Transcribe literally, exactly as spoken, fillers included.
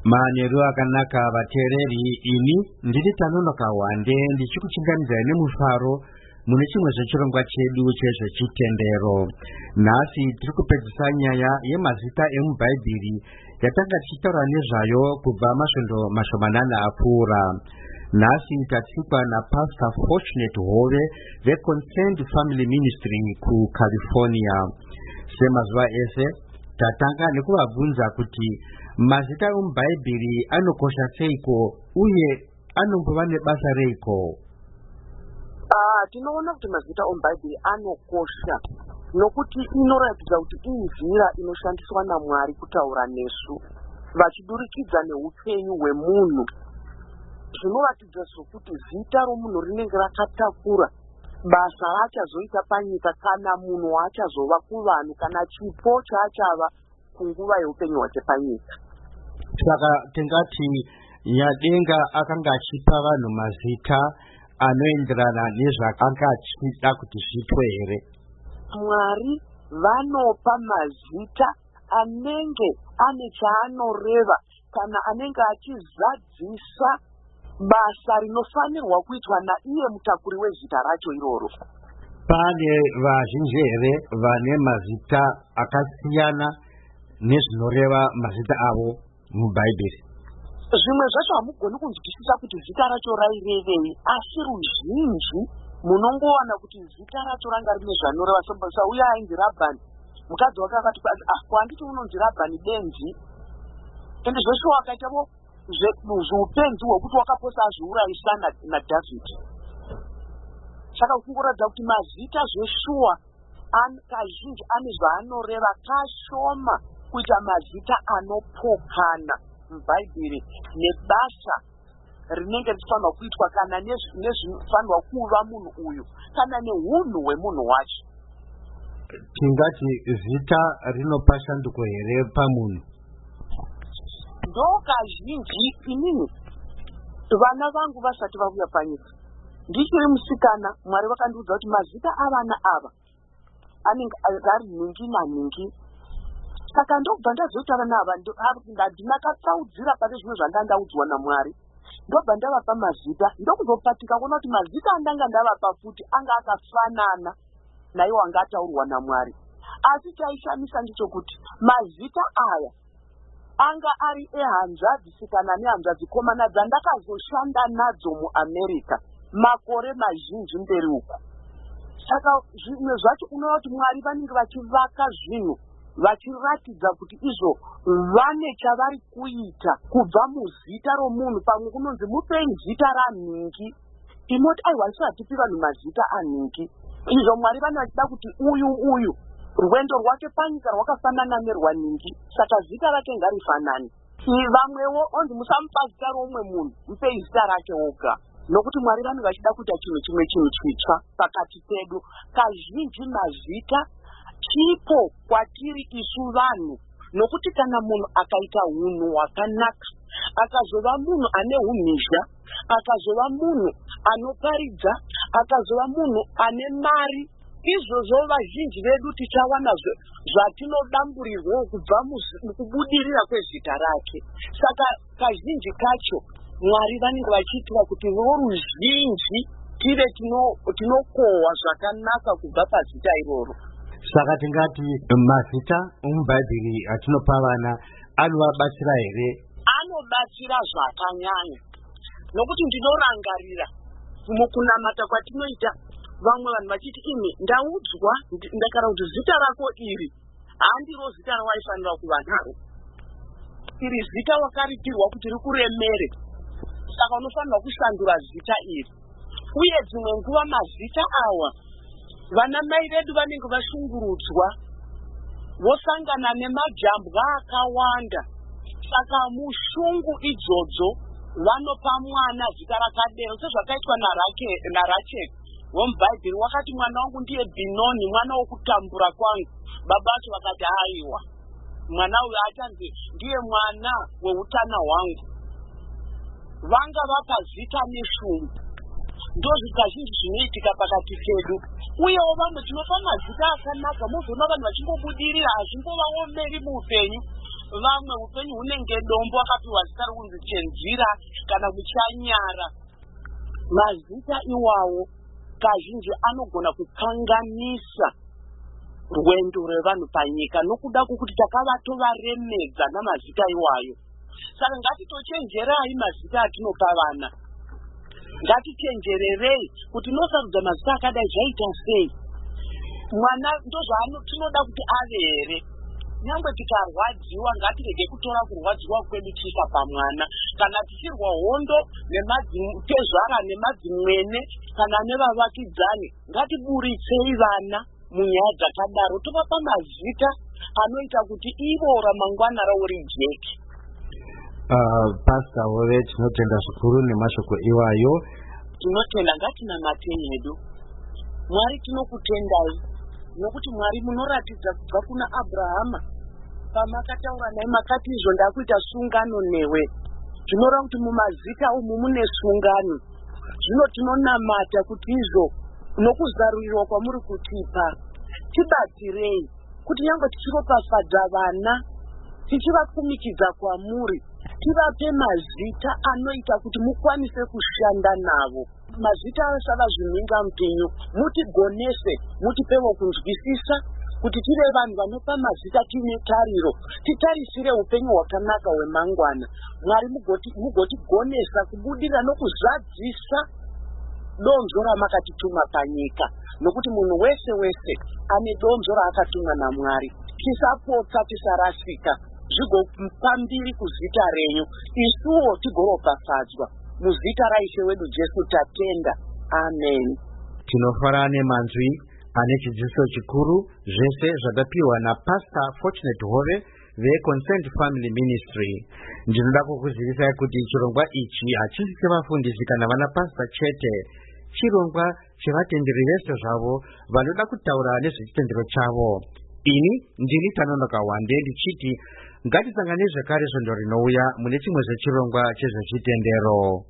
Manyeru akanaka vateereri, ini ndiri Tanonoka Wande ndichikuchingamidza nemufaro mune chimwe zvechirongwa chedu chezvechitendero. Nhasi tiri kupedzisa nyaya yemazita emubhaibheri yatanga tichitaura nezvayo kubva masvondo mashomanana apfuura. Nhasi tatsikwa naPastor Fortunate Hove veConsent Family Ministry kuCalifornia. Semazuva ese tatanga nekuvabvunza kuti mazita emubhaibheri anokosha seiko uye anombova nebasa reiko. Ah, tinoona kuti mazita emubhaibheri anokosha nokuti inoratidza kuti inzira inoshandiswa naMwari kutaura nesu vachidurikidza neupenyu hwemunhu. Zvinoratidza sokuti zita romunhu rinenge rakatakura basa raachazoita panyika kana munhu waachazova kuvanhu kana chipo chaachava kunguva yeupenyu hwake panyika. Saka tingati Nyadenga akanga achipa vanhu mazita anoenderana nezvaakanga achida kuti zviitwe here. Mwari vanopa mazita anenge ane chaanoreva kana anenge achizadzisa basa rinofanirwa kuitwa naiye mutakuri wezita racho iroro. Pane vazhinji here vane mazita akasiyana nezvinoreva mazita avo mubhaibheri. Zvimwe zvacho hamugoni kunzwisisa kuti zita racho rairevei, asi ruzhinji munongowana kuti zita racho ranga rine zvanoreva. Sombasa uya ainzi Rabhani, mukadzi wake akati ah, kwanditi unonzi Rabhani benzi, ende zveshe wakaitavo zveupenzi hwekuti wakaposa azviurayisa naDhavhidhi. Saka kungoratidza kuti mazita zveshuwa kazhinji ane zvaanoreva, kashoma kuita mazita anopokana mubhaibheri nebasa rinenge richifanirwa kuitwa kana nezvinofanirwa kuva munhu uyu kana neunhu hwemunhu wacho. Tingati zita rinopa shanduko here pamunhu? Ndokazhinji inini vana vangu vasati vabuya panyika ndichiri musikana, Mwari vakandiudza kuti mazita avana ava anenge ari ningi naningi. Saka ndobva ndazoita vana ava ndinakatsaudzira pane zvimwe zvanga ndaudzwa naMwari, ndobva ndavapa mazita. Ndokuzopatika kuona kuti mazita andanga ndavapa futi anga akafanana naiwo anga ataurwa naMwari. Asi chaishamisa ndichokuti mazita aya anga ari ehanzvadzi kana nehanzvadzi komana dzandakazoshanda nadzo muAmerica makore mazhinji mberi uko. Saka zvimwe zvacho unoona kuti Mwari vanenge vachivaka zvinhu vachiratidza kuti izvo vane chavari kuita kubva muzita romunhu. Pamwe kunonzi mupei zita ranhingi, inoti aiwa isu hatipi vanhu mazita anhingi. Izvo Mwari vane vachida kuti uyu uyu rwendo rwake panyika rwakafanana nerwanhingi, saka zita rake ngarifanane. Vamwewo onzi musamupa zita romwe munhu, mupei zita rake oga, nokuti Mwari vane vachida kuita chinhu chimwe chinhu chitsva pakati pedu. Kazhinji mazita chipo kwatiri isu vanhu, nokuti kana munhu akaita hunhu hwakanaka, akazova munhu ane umhizha, akazova munhu anoparidza, akazova munhu ane mari, izvozvo vazhinji vedu tichawana zvatinodamburirwa kubva mukubudirira kwezita rake. Saka kazhinji kacho Mwari vanenge vachiitira kuti voruzhinji tive tinokohwa zvakanaka kubva pazita iroro. Saka tingati mazita emubhaibheri atinopa vana anovabatsira here? Anobatsira zvakanyanya, nokuti ndinorangarira mukunamata kwatinoita vamwe vanhu vachiti imi ndaudzwa ndakara kuti zita rako iri handiro zita rawaifanira kuva naro, iri zita wakaritirwa kuti rikuremere, saka unofanirwa kushandura zita iri. Uye dzimwe nguva mazita awa vana mai vedu vanenge vashungurudzwa, vosangana nemajambwa akawanda, saka mushungu idzodzo vanopa mwana zita rakadero, sezvakaitwa naRachel womubhaibheri. Wakati mwana wangu ndiye Binoni, mwana wokutambura kwangu. Baba vacho vakati haiwa, mwana uyu achanzi ndiye mwana weutana hwangu. Vanga vapa zita neshungu. Ndozvo kazhinji zvinoitika pakati pedu. Uyewo vamwe tinopa mazita akanaka, mozoona vanhu vachingobudirira, hazvingovaomeri muupenyu. vamwe upenyu hunenge dombo akapiwa zita rokunzi Chenzira kana Muchanyara. Mazita iwawo kazhinji anogona kukanganisa rwendo rwevanhu panyika nokuda kwokuti takavatovaremedza namazita iwayo. Saka ngatitochenjerai mazita atinopa vana. Ngatichenjererei kuti nosarudza mazita akadai zvaita sei. Mwana ndozvaanoda kuti ave here. Nyangwe tikarwadziwa ngatirege kutora kurwadziwa kwedu tiisa pamwana. Kana tichirwa hondo nemadzitezvara nemadzimwene kana nevavakidzani, ngatiburitsei vana munyaya dzakadaro, tovapa mazita anoita kuti ivo ramangwana ravo rijeke. Uh, Pastor Hove, tinotenda zvikuru nemashoko iwayo. Tinotenda, ngatinamatei hedu. Mwari tinokutendai nokuti Mwari munoratidza kubva kuna Abrahama pamakataura naye makati izvo ndakuita sungano newe. Zvinoreva kuti mumazita umu mune sungano. Zvino tinonamata kuti izvo nokuzarurirwa kwamuri kutipa tibatsirei kuti nyangwe tichiropafadza vana tichivakumikidza kwamuri, tivape mazita anoita kuti mukwanise kushanda navo. Mazita asava zvinhinga mupenyu, mutigonese, mutipewo kunzwisisa kuti tive vanhu vanopa mazita tine tariro, titarisire upenyu hwakanaka hwemangwana. Mwari mugotigonesa kubudira nokuzadzisa donzo ramakatituma panyika, nokuti munhu wese wese ane donzo raakatumwa naMwari. Tisapotsa, tisarasika, zvigopa mbiri kuzita renyu, isuwo tigoropafadzwa. Muzita raishe wedu Jesu tatenda. Amen. Tinofara nemanzwi ane chidziso chikuru zvese zvadapiwa naPastor Fortunate Hove veConsent Family Ministry. Ndinoda kukuzivisai kuti chirongwa ichi hachisi chevafundisi kana vana pastor chete, chirongwa chevatenderi vese zvavo vanoda kutaura nezvechitendero chavo. Ini ndini Tanonoka Wande ndichiti ngatisangane zvekare svondo rinouya mune chimwe zvechirongwa chezvechitendero.